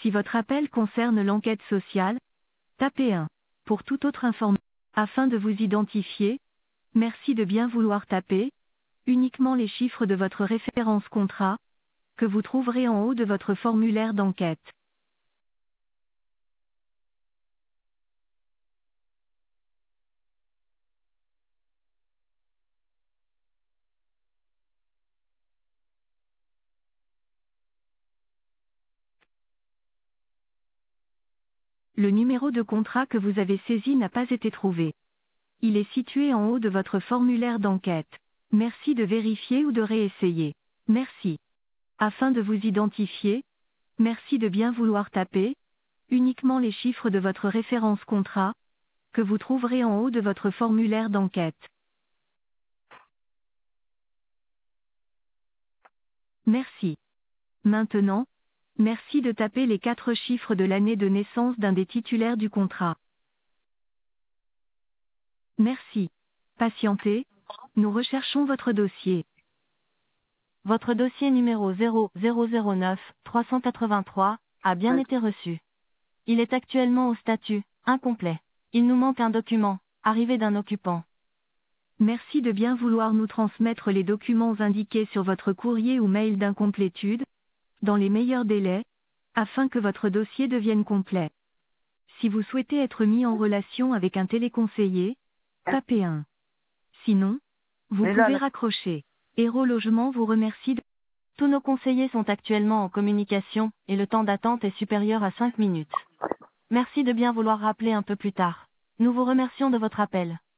Si votre appel concerne l'enquête sociale, tapez 1. Pour toute autre information, afin de vous identifier, merci de bien vouloir taper uniquement les chiffres de votre référence contrat, que vous trouverez en haut de votre formulaire d'enquête. Le numéro de contrat que vous avez saisi n'a pas été trouvé. Il est situé en haut de votre formulaire d'enquête. Merci de vérifier ou de réessayer. Merci. Afin de vous identifier, merci de bien vouloir taper uniquement les chiffres de votre référence contrat, que vous trouverez en haut de votre formulaire d'enquête. Merci. Maintenant, merci de taper les 4 chiffres de l'année de naissance d'un des titulaires du contrat. Merci. Patientez, nous recherchons votre dossier. Votre dossier numéro 0009383 a bien été reçu. Il est actuellement au statut incomplet. Il nous manque un document, arrivé d'un occupant. Merci de bien vouloir nous transmettre les documents indiqués sur votre courrier ou mail d'incomplétude, dans les meilleurs délais, afin que votre dossier devienne complet. Si vous souhaitez être mis en relation avec un téléconseiller, tapez 1. Sinon, vous pouvez raccrocher. Héros Logement vous remercie de... Tous nos conseillers sont actuellement en communication, et le temps d'attente est supérieur à 5 minutes. Merci de bien vouloir rappeler un peu plus tard. Nous vous remercions de votre appel.